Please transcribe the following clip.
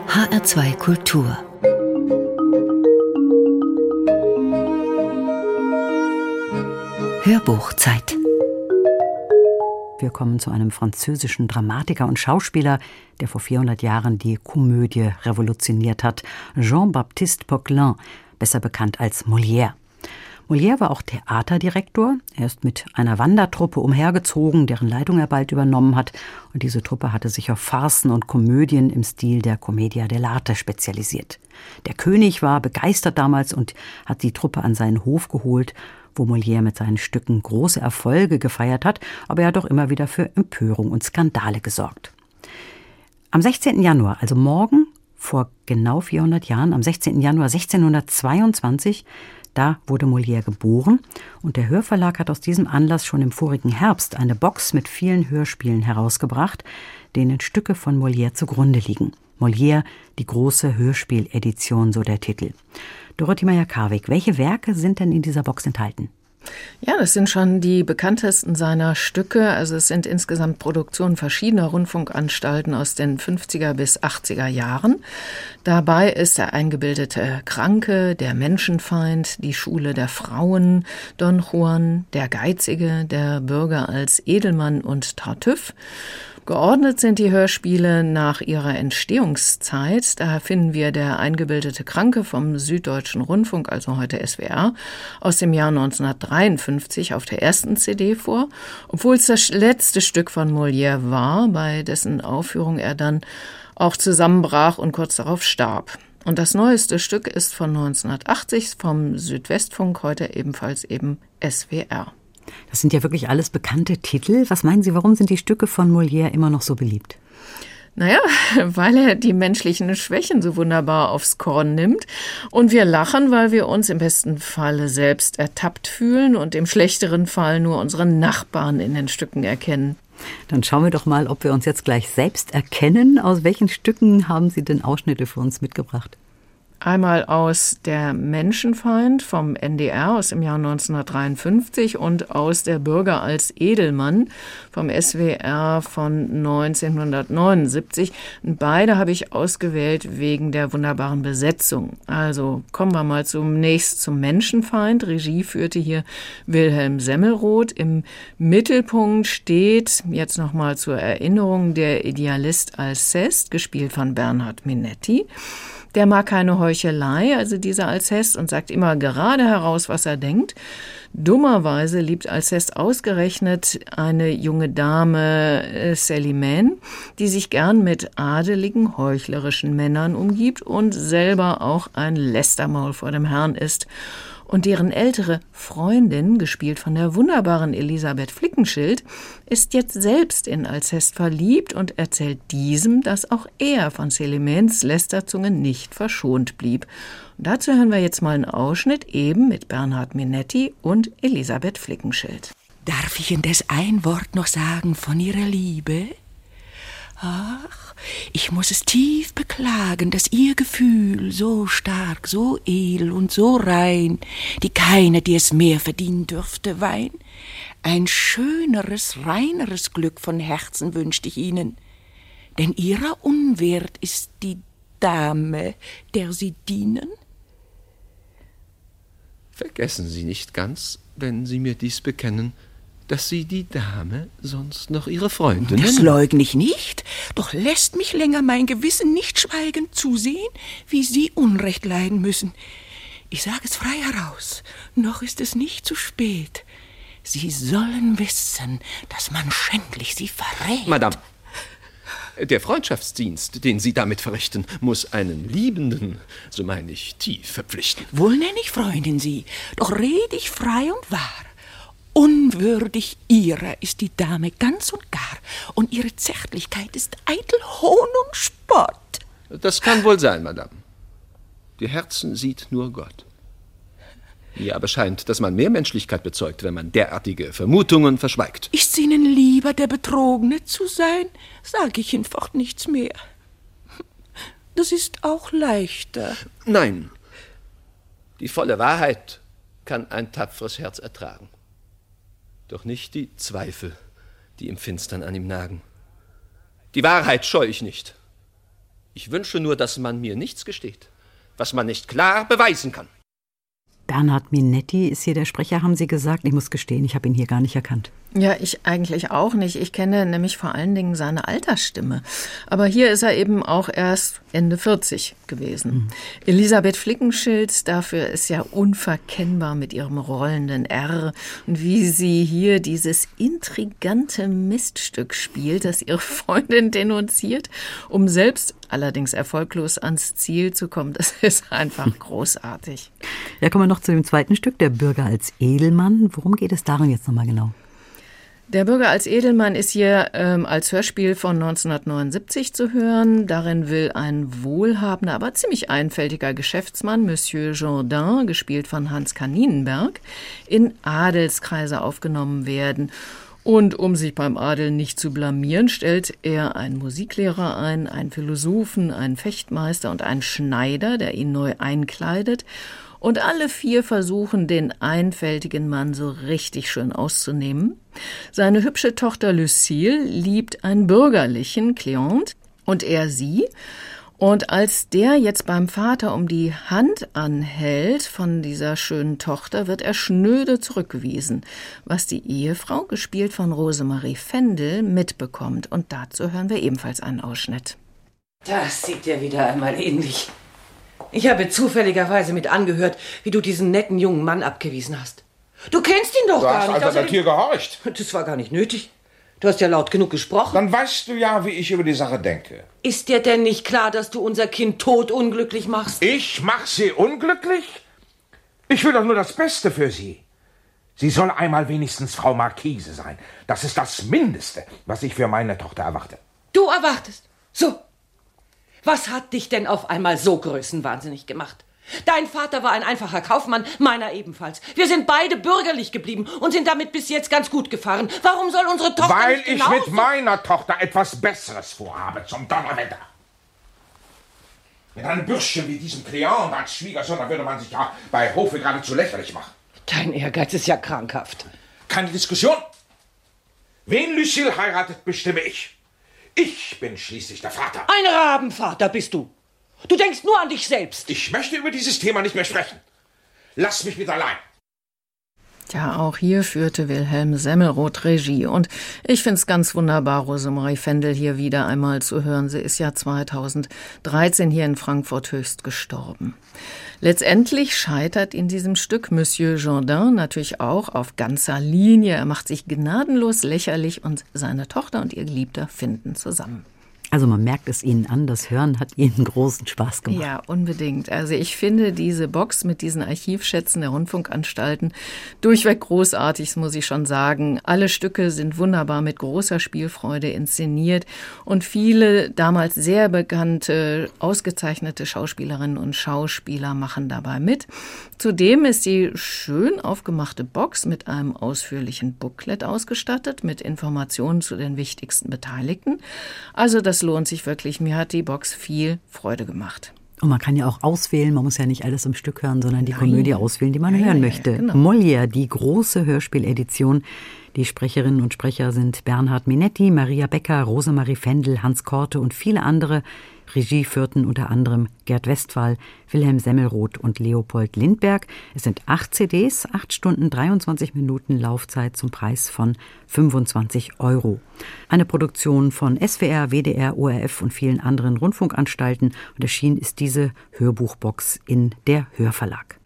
HR2 Kultur. Hörbuchzeit. Wir kommen zu einem französischen Dramatiker und Schauspieler, der vor 400 Jahren die Komödie revolutioniert hat. Jean-Baptiste Poquelin, besser bekannt als Molière. Molière war auch Theaterdirektor. Er ist mit einer Wandertruppe umhergezogen, deren Leitung er bald übernommen hat. Und diese Truppe hatte sich auf Farcen und Komödien im Stil der Commedia dell'arte spezialisiert. Der König war begeistert damals und hat die Truppe an seinen Hof geholt, wo Molière mit seinen Stücken große Erfolge gefeiert hat, aber er hat auch immer wieder für Empörung und Skandale gesorgt. Am 16. Januar, also morgen, vor genau 400 Jahren, am 16. Januar 1622, da wurde Molière geboren und der Hörverlag hat aus diesem Anlass schon im vorigen Herbst eine Box mit vielen Hörspielen herausgebracht, denen Stücke von Molière zugrunde liegen. Molière, die große Hörspieledition, so der Titel. Dorothee Meyer-Karwig, welche Werke sind denn in dieser Box enthalten? Ja, das sind schon die bekanntesten seiner Stücke. Also es sind insgesamt Produktionen verschiedener Rundfunkanstalten aus den 50er bis 80er Jahren. Dabei ist der eingebildete Kranke, der Menschenfeind, die Schule der Frauen, Don Juan, der Geizige, der Bürger als Edelmann und Tartüff. Geordnet sind die Hörspiele nach ihrer Entstehungszeit. Da finden wir der eingebildete Kranke vom Süddeutschen Rundfunk, also heute SWR, aus dem Jahr 1953 auf der ersten CD vor, obwohl es das letzte Stück von Molière war, bei dessen Aufführung er dann auch zusammenbrach und kurz darauf starb. Und das neueste Stück ist von 1980 vom Südwestfunk, heute ebenfalls eben SWR. Das sind ja wirklich alles bekannte Titel. Was meinen Sie, warum sind die Stücke von Molière immer noch so beliebt? Naja, weil er die menschlichen Schwächen so wunderbar aufs Korn nimmt. Und wir lachen, weil wir uns im besten Falle selbst ertappt fühlen und im schlechteren Fall nur unseren Nachbarn in den Stücken erkennen. Dann schauen wir doch mal, ob wir uns jetzt gleich selbst erkennen. Aus welchen Stücken haben Sie denn Ausschnitte für uns mitgebracht? Einmal aus Der Menschenfeind vom NDR aus dem Jahr 1953 und aus Der Bürger als Edelmann vom SWR von 1979. Und beide habe ich ausgewählt wegen der wunderbaren Besetzung. Also kommen wir mal zunächst zum Menschenfeind. Regie führte hier Wilhelm Semmelroth. Im Mittelpunkt steht, jetzt nochmal zur Erinnerung, der Idealist Alceste, gespielt von Bernhard Minetti. Der mag keine Heuchelei, also dieser Alceste, und sagt immer gerade heraus, was er denkt. Dummerweise liebt Alceste ausgerechnet eine junge Dame, Célimène, die sich gern mit adeligen, heuchlerischen Männern umgibt und selber auch ein Lästermaul vor dem Herrn ist. Und deren ältere Freundin, gespielt von der wunderbaren Elisabeth Flickenschild, ist jetzt selbst in Alceste verliebt und erzählt diesem, dass auch er von Célimènes Lästerzunge nicht verschont blieb. Und dazu hören wir jetzt mal einen Ausschnitt, eben mit Bernhard Minetti und Elisabeth Flickenschild. Darf ich indes ein Wort noch sagen von Ihrer Liebe? Ach, ich muss es tief beklagen, dass Ihr Gefühl so stark, so edel und so rein, die keine, die es mehr verdienen dürfte, wein. Ein schöneres, reineres Glück von Herzen wünscht ich Ihnen, denn Ihrer unwert ist die Dame, der Sie dienen. Vergessen Sie nicht ganz, wenn Sie mir dies bekennen, dass Sie die Dame sonst noch Ihre Freundin Das leugne ich nicht, doch lässt mich länger mein Gewissen nicht schweigend zusehen, wie Sie Unrecht leiden müssen. Ich sage es frei heraus, noch ist es nicht zu spät. Sie sollen wissen, dass man schändlich Sie verrät. Madame, der Freundschaftsdienst, den Sie damit verrichten, muss einen Liebenden, so meine ich, tief verpflichten. Wohl nenn ich Freundin Sie, doch red ich frei und wahr. Unwürdig ihrer ist die Dame ganz und gar, und ihre Zärtlichkeit ist eitel Hohn und Spott. Das kann wohl sein, Madame. Die Herzen sieht nur Gott. Mir aber scheint, dass man mehr Menschlichkeit bezeugt, wenn man derartige Vermutungen verschweigt. Ist's Ihnen lieber, der Betrogene zu sein, sage ich hinfort nichts mehr. Das ist auch leichter. Nein, die volle Wahrheit kann ein tapferes Herz ertragen. Doch nicht die Zweifel, die im Finstern an ihm nagen. Die Wahrheit scheu ich nicht. Ich wünsche nur, dass man mir nichts gesteht, was man nicht klar beweisen kann. Bernhard Minetti ist hier der Sprecher, haben Sie gesagt. Ich muss gestehen, ich habe ihn hier gar nicht erkannt. Ja, ich eigentlich auch nicht. Ich kenne nämlich vor allen Dingen seine Altersstimme. Aber hier ist er eben auch erst Ende 40 gewesen. Elisabeth Flickenschilz, dafür ist ja unverkennbar mit ihrem rollenden R. Und wie sie hier dieses intrigante Miststück spielt, das ihre Freundin denunziert, um selbst allerdings erfolglos ans Ziel zu kommen, das ist einfach großartig. Ja, kommen wir noch zu dem zweiten Stück, der Bürger als Edelmann. Worum geht es darin jetzt nochmal genau? Der Bürger als Edelmann ist hier als Hörspiel von 1979 zu hören. Darin will ein wohlhabender, aber ziemlich einfältiger Geschäftsmann, Monsieur Jourdain, gespielt von Hans Kaninenberg, in Adelskreise aufgenommen werden. Und um sich beim Adel nicht zu blamieren, stellt er einen Musiklehrer ein, einen Philosophen, einen Fechtmeister und einen Schneider, der ihn neu einkleidet. Und alle 4 versuchen, den einfältigen Mann so richtig schön auszunehmen. Seine hübsche Tochter Lucille liebt einen bürgerlichen, Cléante, und er sie. Und als der jetzt beim Vater um die Hand anhält von dieser schönen Tochter, wird er schnöde zurückgewiesen, was die Ehefrau, gespielt von Rosemarie Fendel, mitbekommt. Und dazu hören wir ebenfalls einen Ausschnitt. Das sieht dir wieder einmal ähnlich. Ich habe zufälligerweise mit angehört, wie du diesen netten jungen Mann abgewiesen hast. Du kennst ihn doch gar nicht. Du hast also der Tür gehorcht. Das war gar nicht nötig. Du hast ja laut genug gesprochen. Dann weißt du ja, wie ich über die Sache denke. Ist dir denn nicht klar, dass du unser Kind totunglücklich machst? Ich mach sie unglücklich? Ich will doch nur das Beste für sie. Sie soll einmal wenigstens Frau Marquise sein. Das ist das Mindeste, was ich für meine Tochter erwarte. Du erwartest? So. Was hat dich denn auf einmal so größenwahnsinnig gemacht? Dein Vater war ein einfacher Kaufmann, meiner ebenfalls. Wir sind beide bürgerlich geblieben und sind damit bis jetzt ganz gut gefahren. Warum soll unsere Tochter Weil nicht ich genauso? mit meiner Tochter etwas Besseres vorhabe, zum Donnerwetter. Mit einem Bürschchen wie diesem Cléant als Schwiegersohn, da würde man sich ja bei Hofe geradezu lächerlich machen. Dein Ehrgeiz ist ja krankhaft. Keine Diskussion. Wen Lucille heiratet, bestimme ich. Ich bin schließlich der Vater. Ein Rabenvater bist du. Du denkst nur an dich selbst. Ich möchte über dieses Thema nicht mehr sprechen. Lass mich mit allein. Ja, auch hier führte Wilhelm Semmelroth Regie. Und ich finde es ganz wunderbar, Rosemarie Fendel hier wieder einmal zu hören. Sie ist ja 2013 hier in Frankfurt höchst gestorben. Letztendlich scheitert in diesem Stück Monsieur Jourdain natürlich auch auf ganzer Linie. Er macht sich gnadenlos lächerlich und seine Tochter und ihr Geliebter finden zusammen. Also man merkt es Ihnen an, das Hören hat Ihnen großen Spaß gemacht. Ja, unbedingt. Also ich finde diese Box mit diesen Archivschätzen der Rundfunkanstalten durchweg großartig, muss ich schon sagen. Alle Stücke sind wunderbar mit großer Spielfreude inszeniert und viele damals sehr bekannte, ausgezeichnete Schauspielerinnen und Schauspieler machen dabei mit. Zudem ist die schön aufgemachte Box mit einem ausführlichen Booklet ausgestattet, mit Informationen zu den wichtigsten Beteiligten. Also das lohnt sich wirklich. Mir hat die Box viel Freude gemacht. Und man kann ja auch auswählen, man muss ja nicht alles im Stück hören, sondern die Komödie auswählen, die man hören möchte. Genau. Molière, die große Hörspieledition. Die Sprecherinnen und Sprecher sind Bernhard Minetti, Maria Becker, Rosemarie Fendel, Hans Korte und viele andere. Regie führten unter anderem Gerd Westphal, Wilhelm Semmelroth und Leopold Lindberg. Es sind 8 CDs, 8 Stunden, 23 Minuten Laufzeit zum Preis von 25 €. Eine Produktion von SWR, WDR, ORF und vielen anderen Rundfunkanstalten. Und erschienen ist diese Hörbuchbox in der Hörverlag.